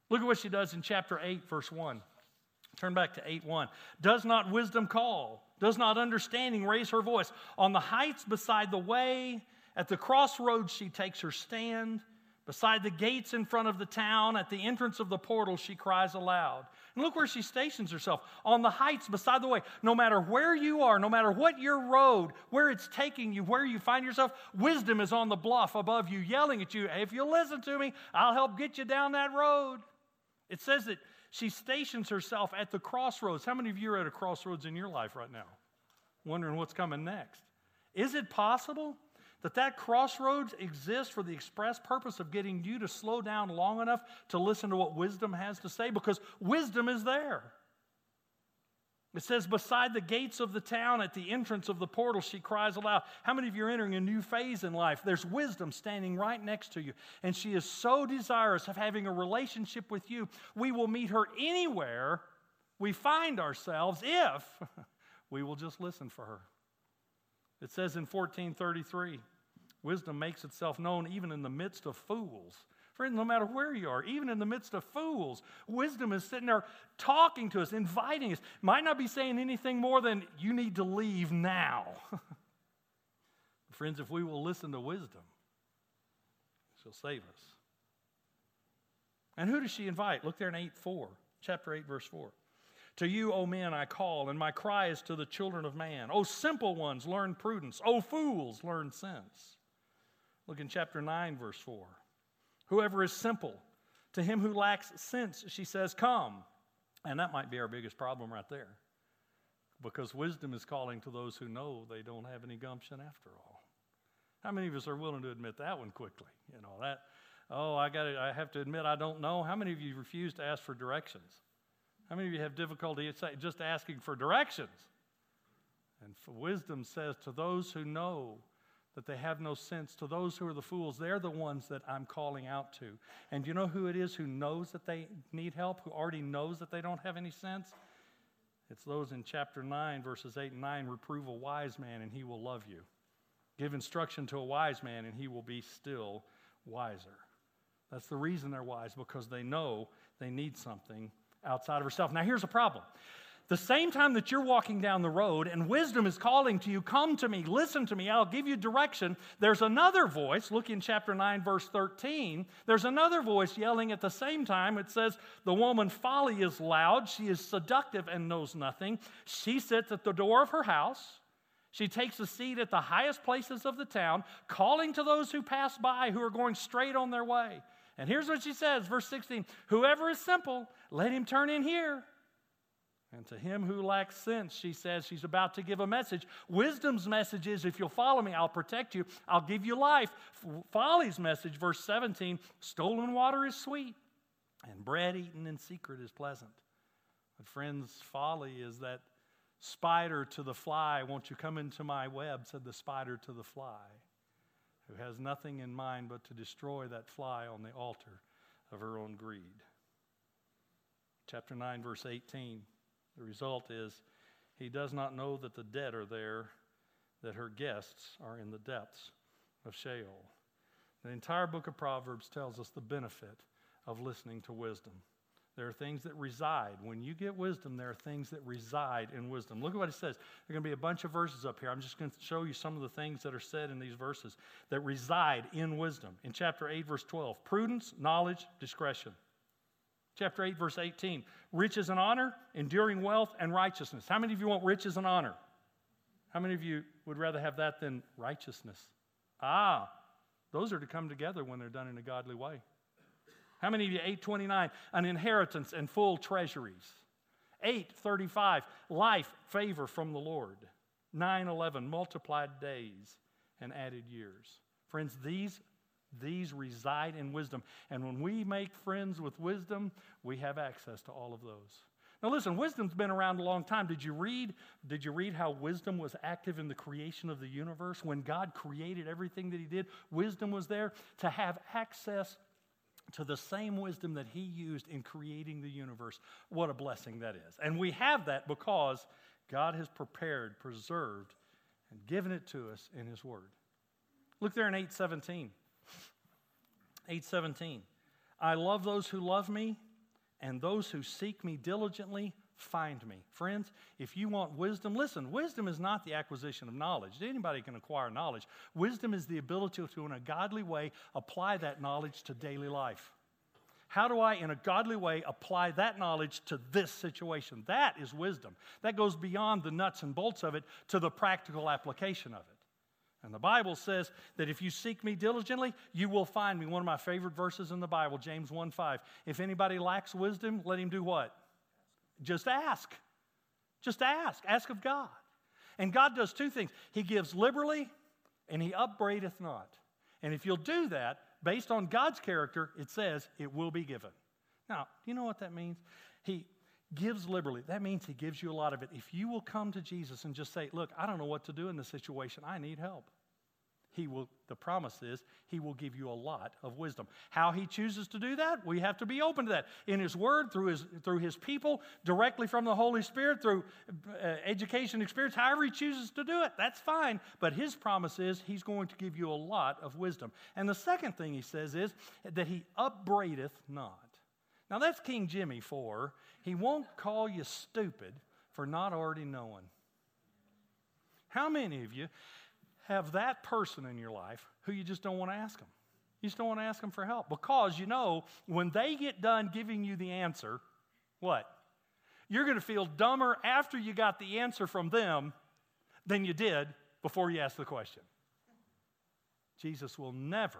Look at what she does in chapter 8, verse 1. Turn back to 8:1. Does not wisdom call? Does not understanding raise her voice? On the heights beside the way, at the crossroads she takes her stand. Beside the gates in front of the town, at the entrance of the portal, she cries aloud. And look where she stations herself. On the heights beside the way. No matter where you are, no matter what your road, where it's taking you, where you find yourself, wisdom is on the bluff above you, yelling at you, if you'll listen to me, I'll help get you down that road. It says that she stations herself at the crossroads. How many of you are at a crossroads in your life right now? Wondering what's coming next. Is it possible that crossroads exists for the express purpose of getting you to slow down long enough to listen to what wisdom has to say? Because wisdom is there. It says, beside the gates of the town, at the entrance of the portal, she cries aloud. How many of you are entering a new phase in life? There's wisdom standing right next to you. And she is so desirous of having a relationship with you. We will meet her anywhere we find ourselves if we will just listen for her. It says in 14:33, wisdom makes itself known even in the midst of fools. Friend, no matter where you are, even in the midst of fools, wisdom is sitting there talking to us, inviting us. Might not be saying anything more than, you need to leave now. Friends, if we will listen to wisdom, she'll save us. And who does she invite? Look there in 8:4, chapter 8, verse 4. To you, O men, I call, and my cry is to the children of man. O simple ones, learn prudence. O fools, learn sense. Look in chapter 9, verse 4. Whoever is simple, to him who lacks sense, she says, come. And that might be our biggest problem right there. Because wisdom is calling to those who know they don't have any gumption after all. How many of us are willing to admit that one quickly? You know, that, I have to admit I don't know. How many of you refuse to ask for directions? How many of you have difficulty just asking for directions? And wisdom says to those who know that they have no sense, to those who are the fools, they're the ones that I'm calling out to. And you know who it is who knows that they need help, who already knows that they don't have any sense? It's those in chapter 9, verses 8 and 9, reprove a wise man and he will love you. Give instruction to a wise man and he will be still wiser. That's the reason they're wise, because they know they need something outside of herself. Now here's a problem. The same time that you're walking down the road and wisdom is calling to you, come to me, listen to me, I'll give you direction, there's another voice. Look in chapter 9, verse 13. There's another voice yelling at the same time. It says, the woman folly is loud. She is seductive and knows nothing. She sits at the door of her house. She takes a seat at the highest places of the town, calling to those who pass by, who are going straight on their way. And here's what she says, verse 16, whoever is simple, let him turn in here. And to him who lacks sense, she says, she's about to give a message. Wisdom's message is, if you'll follow me, I'll protect you. I'll give you life. Folly's message, verse 17, stolen water is sweet, and bread eaten in secret is pleasant. But friends, folly is that spider to the fly. Won't you come into my web, said the spider to the fly, who has nothing in mind but to destroy that fly on the altar of her own greed. Chapter 9, verse 18. The result is, he does not know that the dead are there, that her guests are in the depths of Sheol. The entire book of Proverbs tells us the benefit of listening to wisdom. There are things that reside. When you get wisdom, there are things that reside in wisdom. Look at what it says. There are going to be a bunch of verses up here. I'm just going to show you some of the things that are said in these verses that reside in wisdom. In chapter 8, verse 12, prudence, knowledge, discretion. Chapter 8, verse 18, riches and honor, enduring wealth, and righteousness. How many of you want riches and honor? How many of you would rather have that than righteousness? Those are to come together when they're done in a godly way. How many of you, 8:29, an inheritance and full treasuries? 8:35, life, favor from the Lord. 9:11, multiplied days and added years. Friends, these reside in wisdom. And when we make friends with wisdom, we have access to all of those. Now listen, wisdom's been around a long time. Did you read how wisdom was active in the creation of the universe? When God created everything that he did, wisdom was there to have access to the same wisdom that he used in creating the universe. What a blessing that is. And we have that because God has prepared, preserved, and given it to us in his word. Look there in 8:17. 8:17. I love those who love me, and those who seek me diligently find me. Friends, if you want wisdom, listen, wisdom is not the acquisition of knowledge. Anybody can acquire knowledge. Wisdom is the ability to, in a godly way, apply that knowledge to daily life. How do I, in a godly way, apply that knowledge to this situation? That is wisdom. That goes beyond the nuts and bolts of it to the practical application of it. And the Bible says that if you seek me diligently, you will find me. One of my favorite verses in the Bible, James 1:5. If anybody lacks wisdom, let him do what? Just ask. Just ask. Ask of God. And God does two things. He gives liberally, and He upbraideth not. And if you'll do that, based on God's character, it says it will be given. Now, do you know what that means? He gives liberally. That means He gives you a lot of it. If you will come to Jesus and just say, look, I don't know what to do in this situation. I need help. The promise is He will give you a lot of wisdom. How He chooses to do that, we have to be open to that. In His Word, through His people, directly from the Holy Spirit, through education experience, however He chooses to do it, that's fine. But His promise is He's going to give you a lot of wisdom. And the second thing He says is that He upbraideth not. Now that's King Jimmy for, He won't call you stupid for not already knowing. How many of you have that person in your life who you just don't want to ask them? You just don't want to ask them for help because you know when they get done giving you the answer, what? You're going to feel dumber after you got the answer from them than you did before you asked the question. Jesus will never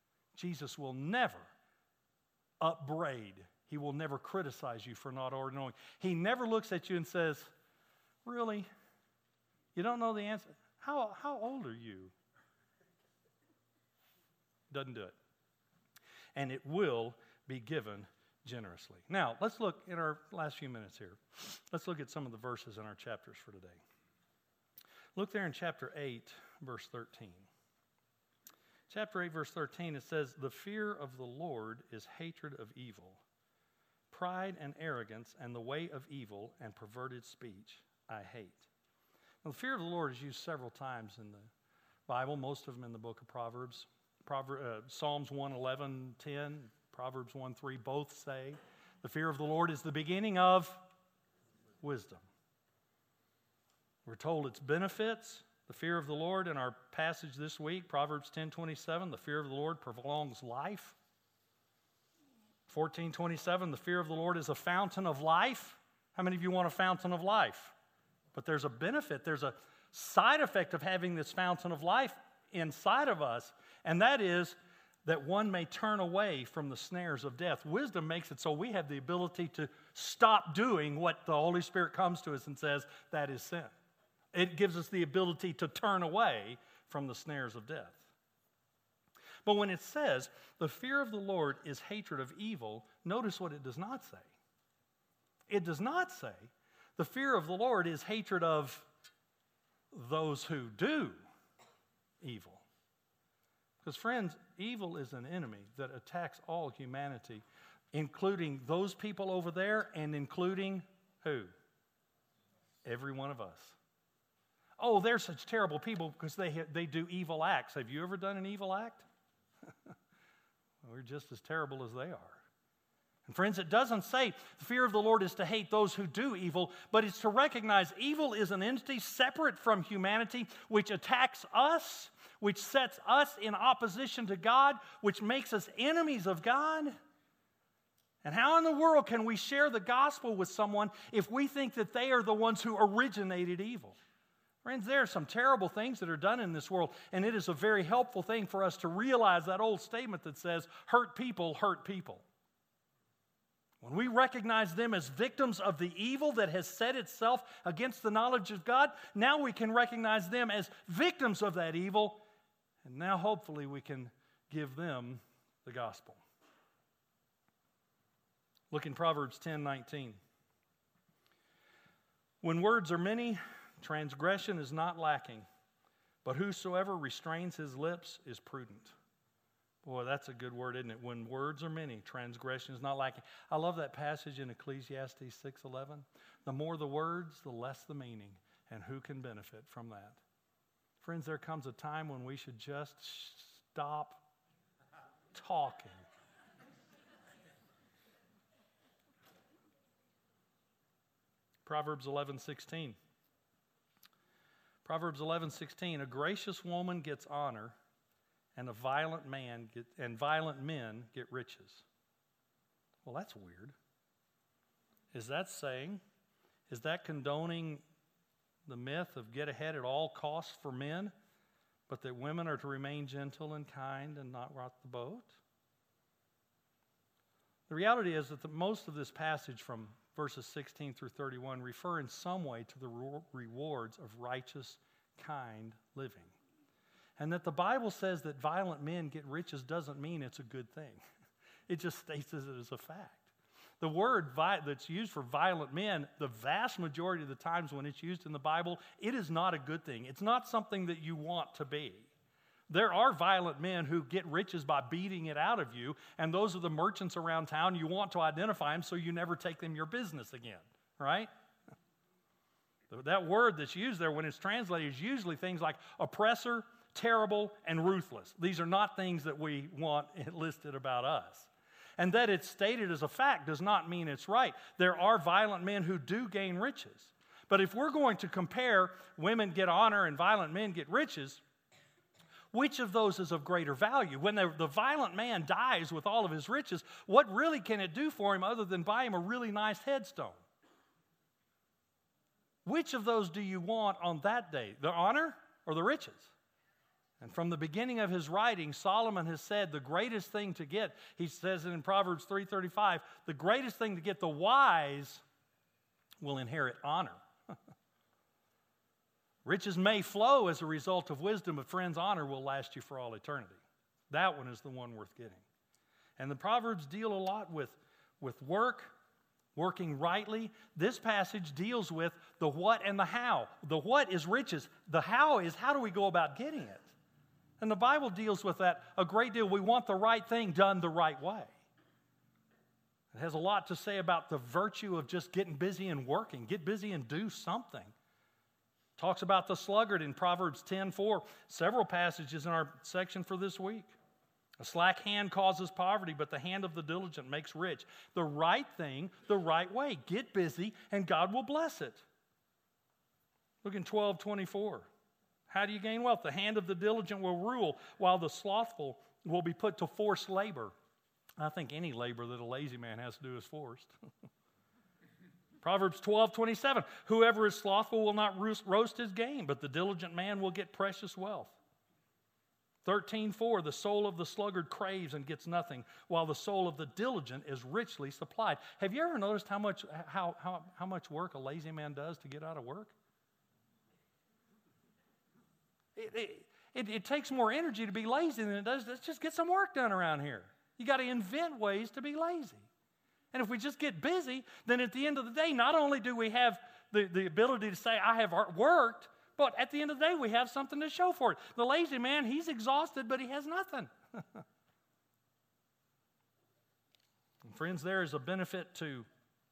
upbraid. He will never criticize you for not already knowing. He never looks at you and says, really? You don't know the answer? How old are you? Doesn't do it. And it will be given generously. Now, let's look in our last few minutes here. Let's look at some of the verses in our chapters for today. Look there in chapter 8, verse 13. Chapter 8, verse 13, it says, the fear of the Lord is hatred of evil. Pride and arrogance and the way of evil and perverted speech I hate. Now, the fear of the Lord is used several times in the Bible, most of them in the book of Proverbs. Psalms 1:11-10, Proverbs 1:3 both say, the fear of the Lord is the beginning of wisdom. We're told its benefits, the fear of the Lord in our passage this week, Proverbs 10:27, the fear of the Lord prolongs life. 14:27, the fear of the Lord is a fountain of life. How many of you want a fountain of life? But there's a benefit, there's a side effect of having this fountain of life inside of us, and that is that one may turn away from the snares of death. Wisdom makes it so we have the ability to stop doing what the Holy Spirit comes to us and says, that is sin. It gives us the ability to turn away from the snares of death. But when it says, the fear of the Lord is hatred of evil, notice what it does not say. It does not say, the fear of the Lord is hatred of those who do evil. Because friends, evil is an enemy that attacks all humanity, including those people over there and including who? Every one of us. Oh, they're such terrible people because they do evil acts. Have you ever done an evil act? We're just as terrible as they are. And friends, it doesn't say the fear of the Lord is to hate those who do evil, but it's to recognize evil is an entity separate from humanity, which attacks us, which sets us in opposition to God, which makes us enemies of God. And how in the world can we share the gospel with someone if we think that they are the ones who originated evil? Friends, there are some terrible things that are done in this world, and it is a very helpful thing for us to realize that old statement that says, hurt people hurt people. When we recognize them as victims of the evil that has set itself against the knowledge of God, now we can recognize them as victims of that evil, and now hopefully we can give them the gospel. Look in Proverbs 10:19. When words are many, transgression is not lacking, but whosoever restrains his lips is prudent. Boy, that's a good word, isn't it? When words are many, transgression is not lacking. I love that passage in Ecclesiastes 6:11. The more the words, the less the meaning, and who can benefit from that? Friends, there comes a time when we should just stop talking. Proverbs 11:16. Proverbs 11:16, a gracious woman gets honor, and violent men get riches. Well, that's weird. Is that condoning the myth of get ahead at all costs for men, but that women are to remain gentle and kind and not rock the boat? The reality is that most of this passage from verses 16 through 31 refer in some way to the rewards of righteous, kind living. And that the Bible says that violent men get riches doesn't mean it's a good thing. It just states it as a fact. The word that's used for violent men, the vast majority of the times when it's used in the Bible, it is not a good thing. It's not something that you want to be. There are violent men who get riches by beating it out of you, and those are the merchants around town. You want to identify them so you never take them your business again, right? That word that's used there when it's translated is usually things like oppressor, terrible, and ruthless. These are not things that we want listed about us. And that it's stated as a fact does not mean it's right. There are violent men who do gain riches. But if we're going to compare women get honor and violent men get riches, which of those is of greater value? When the violent man dies with all of his riches, what really can it do for him other than buy him a really nice headstone? Which of those do you want on that day, the honor or the riches? And from the beginning of his writing, Solomon has said the greatest thing to get, he says it in Proverbs 3:35, the greatest thing to get, the wise will inherit honor. Riches may flow as a result of wisdom, but friends, honor will last you for all eternity. That one is the one worth getting. And the Proverbs deal a lot with work, working rightly. This passage deals with the what and the how. The what is riches. The how is how do we go about getting it? And the Bible deals with that a great deal. We want the right thing done the right way. It has a lot to say about the virtue of just getting busy and working. Get busy and do something. Talks about the sluggard in Proverbs 10:4. Several passages in our section for this week. A slack hand causes poverty, but the hand of the diligent makes rich. The right thing, the right way. Get busy and God will bless it. Look in 12:24. How do you gain wealth? The hand of the diligent will rule, while the slothful will be put to forced labor. I think any labor that a lazy man has to do is forced. Proverbs 12:27. Whoever is slothful will not roast his game, but the diligent man will get precious wealth. 13:4. The soul of the sluggard craves and gets nothing, while the soul of the diligent is richly supplied. Have you ever noticed how much work a lazy man does to get out of work? It takes more energy to be lazy than it does. Let's just get some work done around here. You got to invent ways to be lazy. And if we just get busy, then at the end of the day, not only do we have the ability to say, I have worked, but at the end of the day, we have something to show for it. The lazy man, he's exhausted, but he has nothing. And friends, there is a benefit to,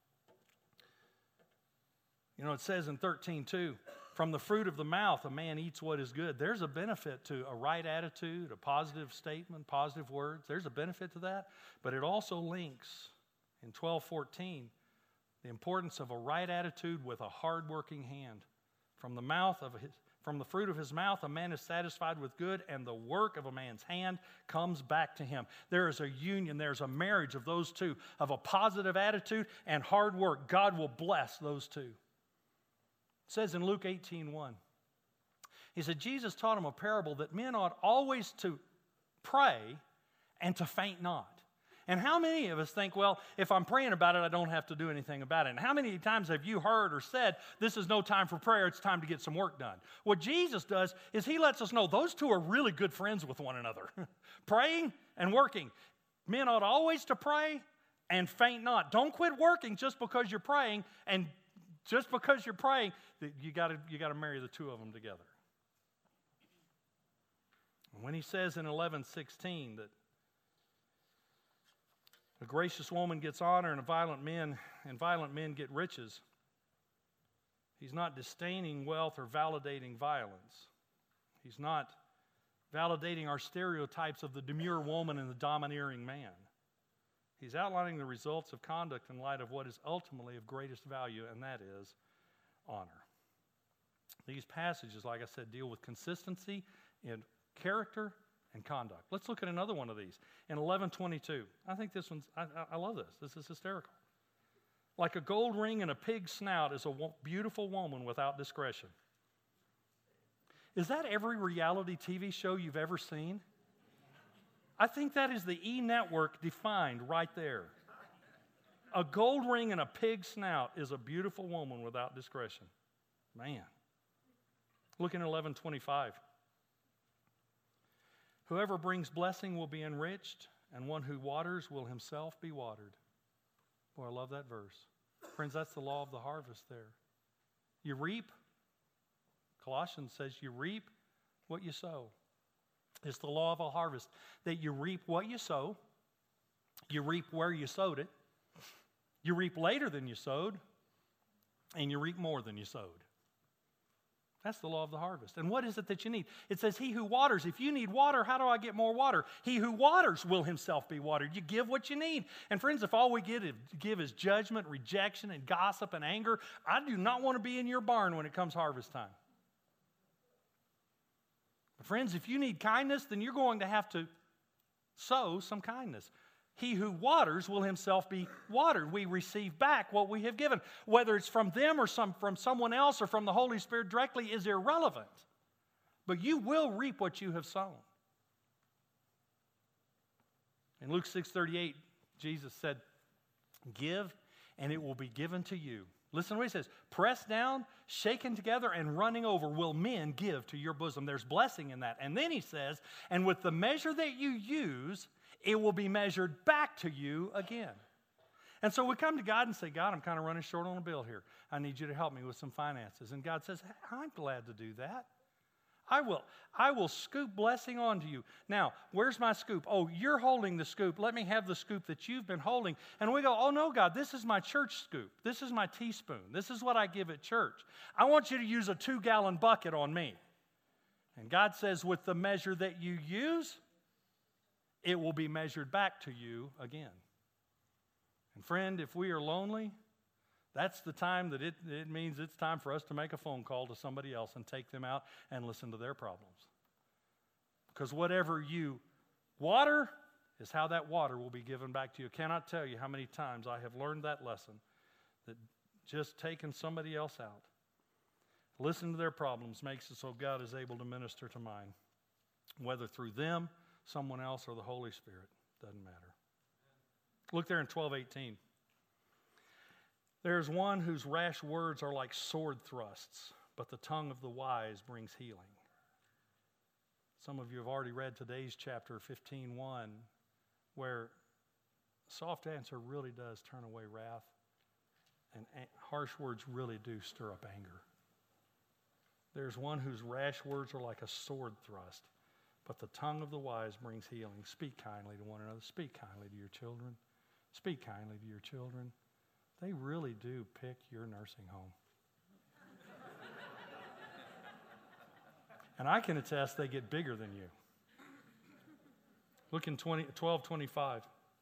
it says in 13:2, from the fruit of the mouth, a man eats what is good. There's a benefit to a right attitude, a positive statement, positive words. There's a benefit to that. But it also links in 12:14 the importance of a right attitude with a hard-working hand. From the fruit of his mouth, a man is satisfied with good, and the work of a man's hand comes back to him. There is a union, there's a marriage of those two, of a positive attitude and hard work. God will bless those two. It says in Luke 18:1, he said, Jesus taught him a parable that men ought always to pray and to faint not. And how many of us think, well, if I'm praying about it, I don't have to do anything about it? And how many times have you heard or said, this is no time for prayer, it's time to get some work done? What Jesus does is he lets us know those two are really good friends with one another. Praying and working. Men ought always to pray and faint not. Don't quit working just because you're praying, and just because you're praying, you got to marry the two of them together. And when he says in 11:16 that a gracious woman gets honor and violent men get riches, he's not disdaining wealth or validating violence. He's not validating our stereotypes of the demure woman and the domineering man. He's outlining the results of conduct in light of what is ultimately of greatest value, and that is honor. These passages, like I said, deal with consistency in character and conduct. Let's look at another one of these. In 11:22, I think this one's, I love this. This is hysterical. Like a gold ring in a pig's snout is a beautiful woman without discretion. Is that every reality TV show you've ever seen? I think that is the E! Network defined right there. A gold ring in a pig's snout is a beautiful woman without discretion. Man. Look in 11:25. Whoever brings blessing will be enriched, and one who waters will himself be watered. Boy, I love that verse. Friends, that's the law of the harvest there. You reap. Colossians says you reap what you sow. It's the law of a harvest, that you reap what you sow. You reap where you sowed it. You reap later than you sowed, and you reap more than you sowed. That's the law of the harvest. And what is it that you need? It says, he who waters. If you need water, how do I get more water? He who waters will himself be watered. You give what you need. And friends, if all we give is judgment, rejection, and gossip and anger, I do not want to be in your barn when it comes harvest time. But friends, if you need kindness, then you're going to have to sow some kindness. He who waters will himself be watered. We receive back what we have given. Whether it's from them or from someone else or from the Holy Spirit directly is irrelevant. But you will reap what you have sown. In Luke 6:38, Jesus said, give and it will be given to you. Listen to what he says. Pressed down, shaken together, and running over will men give to your bosom. There's blessing in that. And then he says, and with the measure that you use, it will be measured back to you again. And so we come to God and say, God, I'm kind of running short on a bill here. I need you to help me with some finances. And God says, I'm glad to do that. I will scoop blessing onto you. Now, where's my scoop? Oh, you're holding the scoop. Let me have the scoop that you've been holding. And we go, oh no, God, this is my church scoop. This is my teaspoon. This is what I give at church. I want you to use a 2-gallon bucket on me. And God says, with the measure that you use, it will be measured back to you again. And friend, if we are lonely, that's the time that it means it's time for us to make a phone call to somebody else and take them out and listen to their problems. Because whatever you water is how that water will be given back to you. I cannot tell you how many times I have learned that lesson, that just taking somebody else out, listen to their problems, makes it so God is able to minister to mine, whether through them, someone else, or the Holy Spirit. Doesn't matter. Look there in 12:18. There's one whose rash words are like sword thrusts, but the tongue of the wise brings healing. Some of you have already read today's chapter 15:1, where soft answer really does turn away wrath, and harsh words really do stir up anger. There's one whose rash words are like a sword thrust, but the tongue of the wise brings healing. Speak kindly to one another. Speak kindly to your children. Speak kindly to your children. They really do pick your nursing home. And I can attest they get bigger than you. Look in 12:25.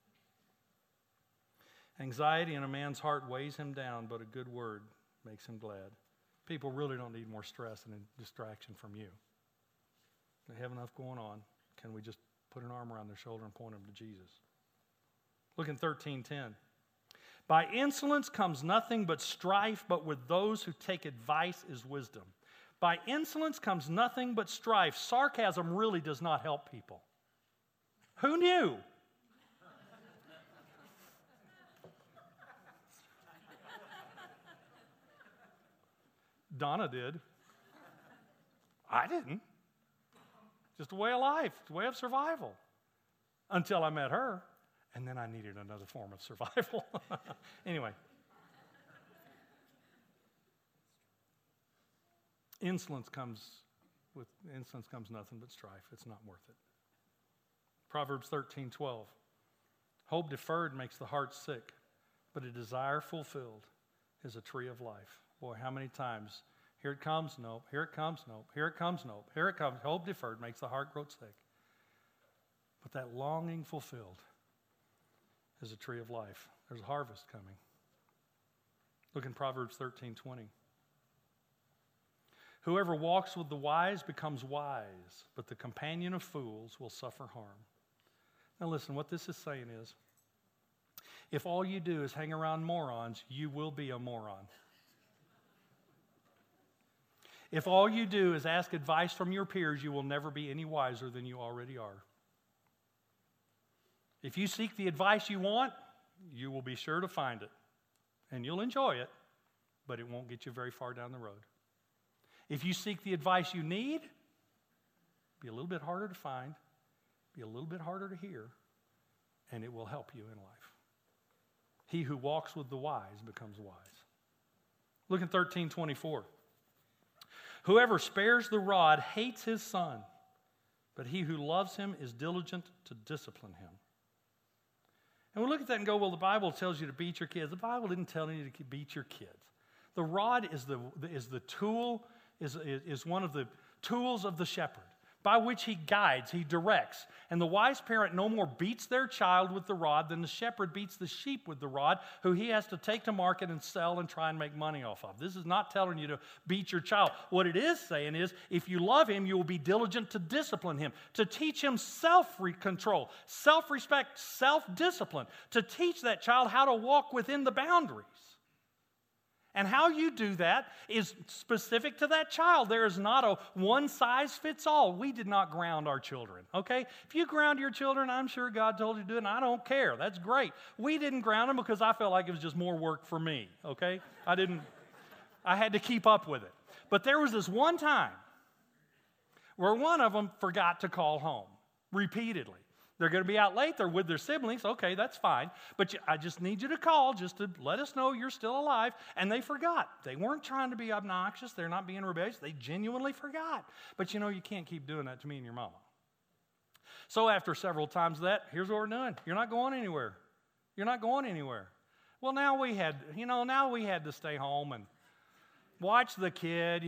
Anxiety in a man's heart weighs him down, but a good word makes him glad. People really don't need more stress and distraction from you. They have enough going on. Can we just put an arm around their shoulder and point them to Jesus? Look in 13:10. By insolence comes nothing but strife, but with those who take advice is wisdom. By insolence comes nothing but strife. Sarcasm really does not help people. Who knew? Donna did. I didn't. Just a way of life, a way of survival. Until I met her, and then I needed another form of survival. Anyway. Insolence comes nothing but strife. It's not worth it. Proverbs 13:12. Hope deferred makes the heart sick, but a desire fulfilled is a tree of life. Boy, how many times? Here it comes, nope. Here it comes, nope. Here it comes, nope. Here it comes. Hope deferred makes the heart grow sick. But that longing fulfilled is a tree of life. There's a harvest coming. Look in Proverbs 13:20. Whoever walks with the wise becomes wise, but the companion of fools will suffer harm. Now listen, what this is saying is, if all you do is hang around morons, you will be a moron. If all you do is ask advice from your peers, you will never be any wiser than you already are. If you seek the advice you want, you will be sure to find it. And you'll enjoy it, but it won't get you very far down the road. If you seek the advice you need, be a little bit harder to find, be a little bit harder to hear, and it will help you in life. He who walks with the wise becomes wise. Look at 13:24. Whoever spares the rod hates his son, but he who loves him is diligent to discipline him. And we look at that and go, well, the Bible tells you to beat your kids. The Bible didn't tell you to beat your kids. The rod is the tool, is one of the tools of the shepherd by which he guides, he directs. And the wise parent no more beats their child with the rod than the shepherd beats the sheep with the rod, who he has to take to market and sell and try and make money off of. This is not telling you to beat your child. What it is saying is, if you love him, you will be diligent to discipline him, to teach him self-control, self-respect, self-discipline, to teach that child how to walk within the boundaries. And how you do that is specific to that child. There is not a one-size-fits-all. We did not ground our children, okay? If you ground your children, I'm sure God told you to do it, and I don't care. That's great. We didn't ground them because I felt like it was just more work for me, okay? I had to keep up with it. But there was this one time where one of them forgot to call home repeatedly. They're going to be out late. They're with their siblings. Okay, that's fine. But I just need you to call just to let us know you're still alive. And they forgot. They weren't trying to be obnoxious. They're not being rebellious. They genuinely forgot. But you know, you can't keep doing that to me and your mama. So after several times of that, here's what we're doing. You're not going anywhere. You're not going anywhere. Well, now we had to stay home and watch the kid,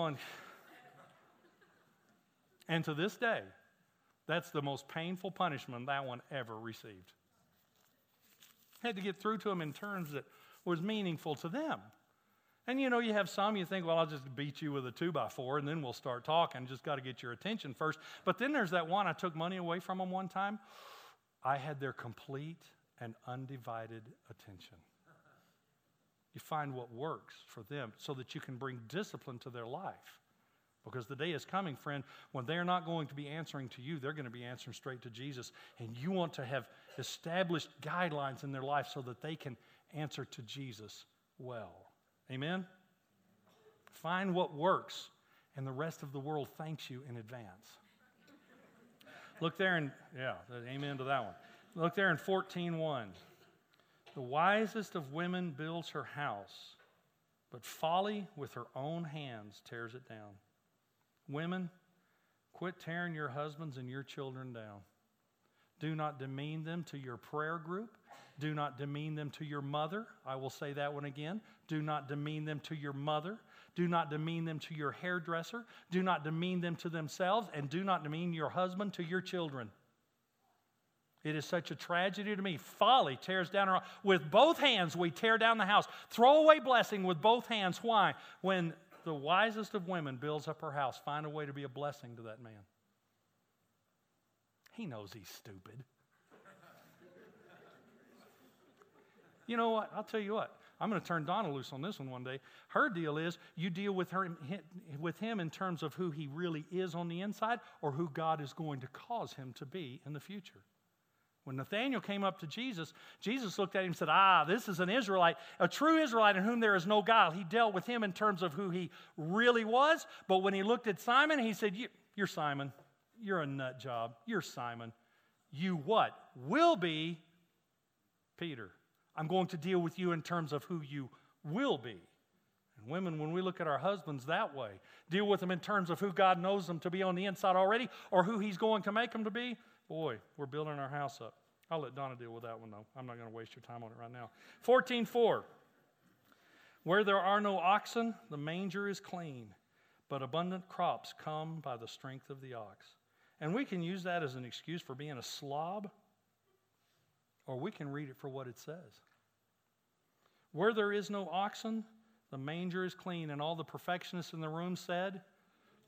and to this day, that's the most painful punishment that one ever received. Had to get through to them in terms that was meaningful to them. And you have some, you think, well, I'll just beat you with a 2x4 and then we'll start talking. Just got to get your attention first. But then there's that one, I took money away from them one time. I had their complete and undivided attention. You find what works for them so that you can bring discipline to their life. Because the day is coming, friend, when they're not going to be answering to you, they're going to be answering straight to Jesus. And you want to have established guidelines in their life so that they can answer to Jesus well. Amen? Find what works, and the rest of the world thanks you in advance. Look there amen to that one. Look there in 14:1. The wisest of women builds her house, but folly with her own hands tears it down. Women, quit tearing your husbands and your children down. Do not demean them to your prayer group. Do not demean them to your mother. I will say that one again. Do not demean them to your mother. Do not demean them to your hairdresser. Do not demean them to themselves. And do not demean your husband to your children. It is such a tragedy to me. Folly tears down our... With both hands, we tear down the house. Throw away blessing with both hands. Why? When the wisest of women builds up her house, find a way to be a blessing to that man. He knows he's stupid. You know what? I'll tell you what. I'm going to turn Donna loose on this one day. Her deal is you deal with him in terms of who he really is on the inside or who God is going to cause him to be in the future. When Nathanael came up to Jesus, Jesus looked at him and said, this is an Israelite, a true Israelite in whom there is no guile. He dealt with him in terms of who he really was. But when he looked at Simon, he said, you're Simon. You're a nut job. You're Simon. You what? Will be Peter. I'm going to deal with you in terms of who you will be. And women, when we look at our husbands that way, deal with them in terms of who God knows them to be on the inside already or who he's going to make them to be. Boy, we're building our house up. I'll let Donna deal with that one, though. I'm not going to waste your time on it right now. 14:4. Where there are no oxen, the manger is clean, but abundant crops come by the strength of the ox. And we can use that as an excuse for being a slob, or we can read it for what it says. Where there is no oxen, the manger is clean. And all the perfectionists in the room said,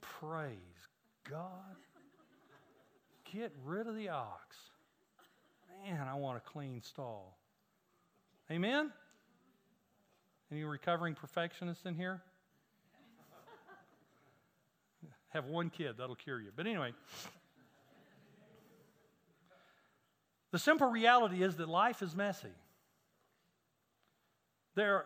Praise God. Get rid of the ox. Man, I want a clean stall. Amen? Any recovering perfectionists in here? Have one kid, that'll cure you. But anyway, the simple reality is that life is messy. There's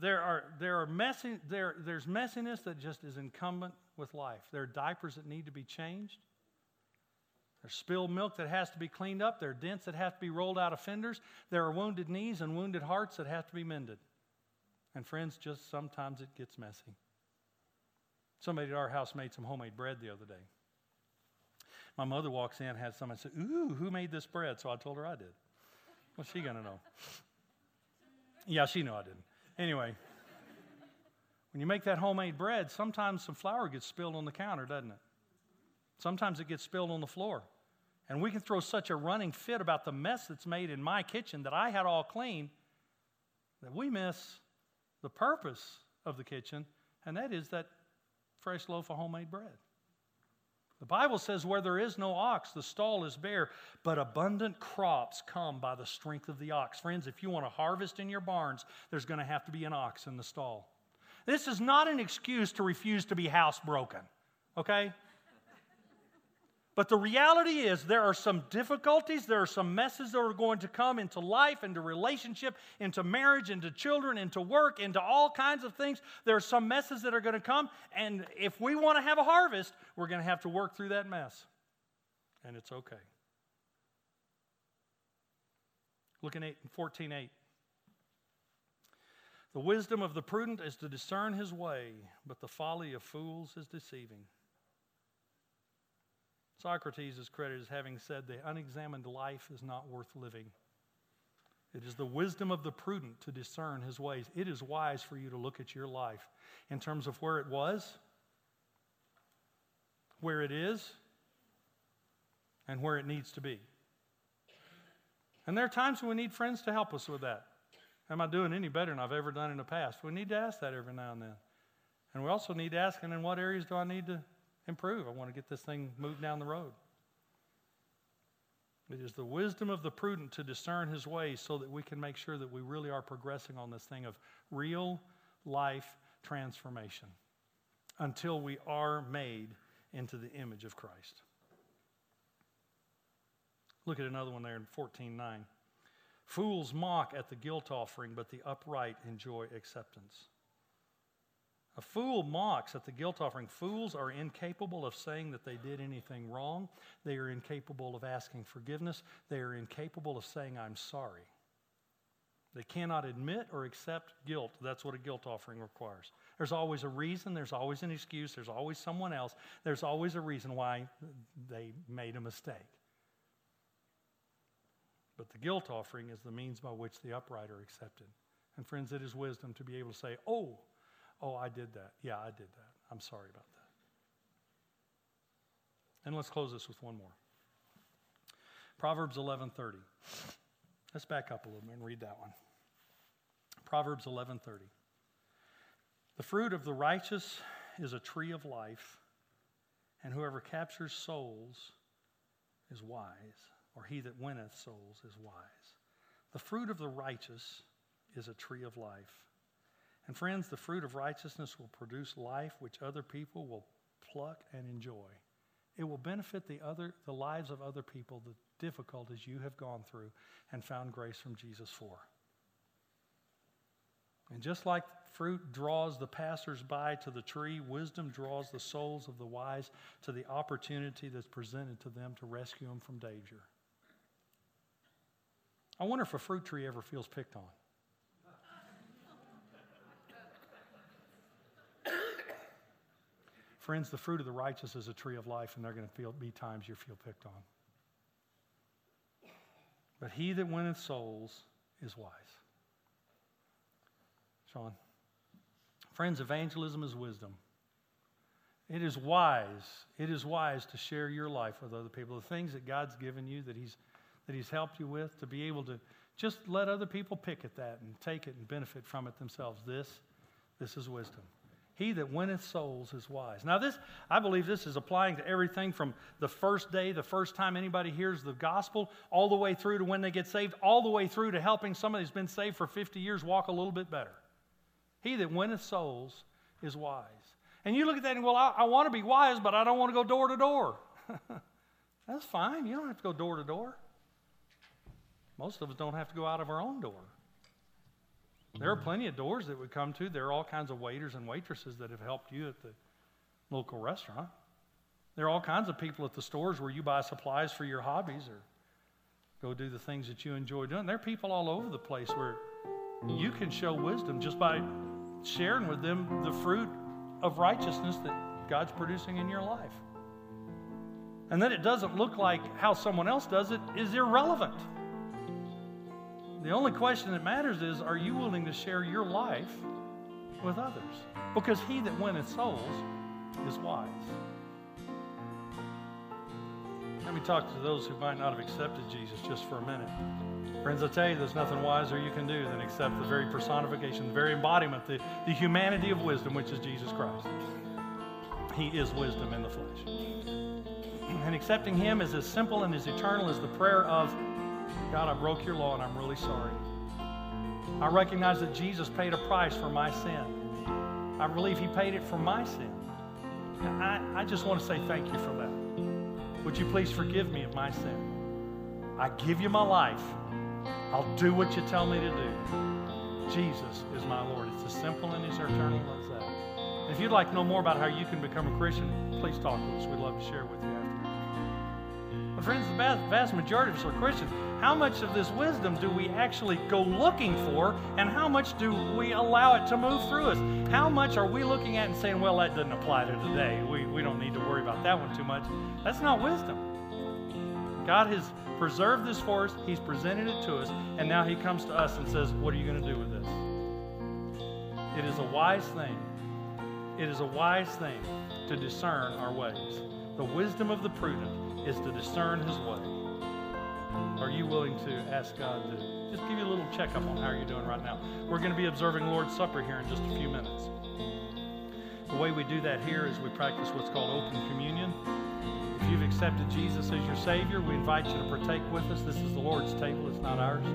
messiness that just is incumbent with life. There are diapers that need to be changed. There's spilled milk that has to be cleaned up. There are dents that have to be rolled out of fenders. There are wounded knees and wounded hearts that have to be mended. And friends, just sometimes it gets messy. Somebody at our house made some homemade bread the other day. My mother walks in, had someone say, "Ooh, who made this bread?" So I told her I did. What's she going to know? Yeah, she knew I didn't. Anyway, when you make that homemade bread, sometimes some flour gets spilled on the counter, doesn't it? Sometimes it gets spilled on the floor. And we can throw such a running fit about the mess that's made in my kitchen that I had all clean that we miss the purpose of the kitchen, and that is that fresh loaf of homemade bread. The Bible says, where there is no ox, the stall is bare, but abundant crops come by the strength of the ox. Friends, if you want to harvest in your barns, there's going to have to be an ox in the stall. This is not an excuse to refuse to be housebroken, okay? But the reality is there are some difficulties, there are some messes that are going to come into life, into relationship, into marriage, into children, into work, into all kinds of things. There are some messes that are going to come, and if we want to have a harvest, we're going to have to work through that mess. And it's okay. Look in 14:8. The wisdom of the prudent is to discern his way, but the folly of fools is deceiving. Socrates is credited as having said, the unexamined life is not worth living. It is the wisdom of the prudent to discern his ways. It is wise for you to look at your life in terms of where it was, where it is, and where it needs to be. And there are times when we need friends to help us with that. Am I doing any better than I've ever done in the past? We need to ask that every now and then. And we also need to ask, and in what areas do I need to improve? I want to get this thing moved down the road. It is the wisdom of the prudent to discern his ways so that we can make sure that we really are progressing on this thing of real life transformation until we are made into the image of Christ. Look at another one there in 14:9. Fools mock at the guilt offering, but the upright enjoy acceptance. A fool mocks at the guilt offering. Fools are incapable of saying that they did anything wrong. They are incapable of asking forgiveness. They are incapable of saying, "I'm sorry." They cannot admit or accept guilt. That's what a guilt offering requires. There's always a reason. There's always an excuse. There's always someone else. There's always a reason why they made a mistake. But the guilt offering is the means by which the upright are accepted. And friends, it is wisdom to be able to say, oh, I did that. Yeah, I did that. I'm sorry about that. And let's close this with one more. Proverbs 11:30. Let's back up a little bit and read that one. Proverbs 11:30. The fruit of the righteous is a tree of life, and whoever captures souls is wise, or he that winneth souls is wise. The fruit of the righteous is a tree of life. And friends, the fruit of righteousness will produce life which other people will pluck and enjoy. It will benefit the lives of other people, the difficulties you have gone through and found grace from Jesus for. And just like fruit draws the passers-by to the tree, wisdom draws the souls of the wise to the opportunity that's presented to them to rescue them from danger. I wonder if a fruit tree ever feels picked on. Friends, the fruit of the righteous is a tree of life, and there are going to be times you feel picked on. But he that winneth souls is wise. Sean. Friends, evangelism is wisdom. It is wise. It is wise to share your life with other people. The things that God's given you, that He's helped you with, to be able to just let other people pick at that and take it and benefit from it themselves. This is wisdom. He that winneth souls is wise. Now this, I believe this is applying to everything from the first day, the first time anybody hears the gospel, all the way through to when they get saved, all the way through to helping somebody who's been saved for 50 years walk a little bit better. He that winneth souls is wise. And you look at that and, well, I want to be wise, but I don't want to go door to door. That's fine. You don't have to go door to door. Most of us don't have to go out of our own door. There are plenty of doors that we come to. There are all kinds of waiters and waitresses that have helped you at the local restaurant. There are all kinds of people at the stores where you buy supplies for your hobbies or go do the things that you enjoy doing. There are people all over the place where you can show wisdom just by sharing with them the fruit of righteousness that God's producing in your life. And that it doesn't look like how someone else does it is irrelevant. The only question that matters is, are you willing to share your life with others? Because he that winneth souls is wise. Let me talk to those who might not have accepted Jesus just for a minute. Friends, I tell you, there's nothing wiser you can do than accept the very personification, the very embodiment, the humanity of wisdom, which is Jesus Christ. He is wisdom in the flesh. And accepting him is as simple and as eternal as the prayer of, God, I broke your law and I'm really sorry. I recognize that Jesus paid a price for my sin. I believe he paid it for my sin. And I just want to say thank you for that. Would you please forgive me of my sin? I give you my life. I'll do what you tell me to do. Jesus is my Lord. It's as simple and as eternal as that. And if you'd like to know more about how you can become a Christian, please talk to us. We'd love to share with you after. But friends, the vast majority of us are Christians. How much of this wisdom do we actually go looking for, and how much do we allow it to move through us? How much are we looking at and saying, well, that doesn't apply to today. We don't need to worry about that one too much. That's not wisdom. God has preserved this for us. He's presented it to us, and now he comes to us and says, what are you going to do with this? It is a wise thing. It is a wise thing to discern our ways. The wisdom of the prudent is to discern his way. Are you willing to ask God to just give you a little checkup on how you're doing right now? We're going to be observing Lord's Supper here in just a few minutes. The way we do that here is we practice what's called open communion. If you've accepted Jesus as your Savior, we invite you to partake with us. This is the Lord's table. It's not ours.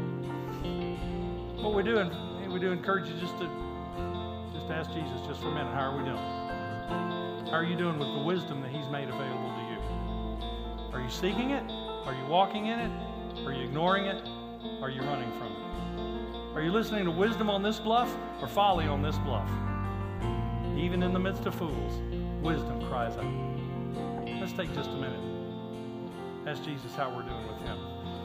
What we do encourage you just to ask Jesus just for a minute. How are we doing? How are you doing with the wisdom that he's made available to you? Are you seeking it? Are you walking in it? Are you ignoring it? Are you running from it? Are you listening to wisdom on this bluff or folly on this bluff? Even in the midst of fools, wisdom cries out. Let's take just a minute. Ask Jesus how we're doing with him.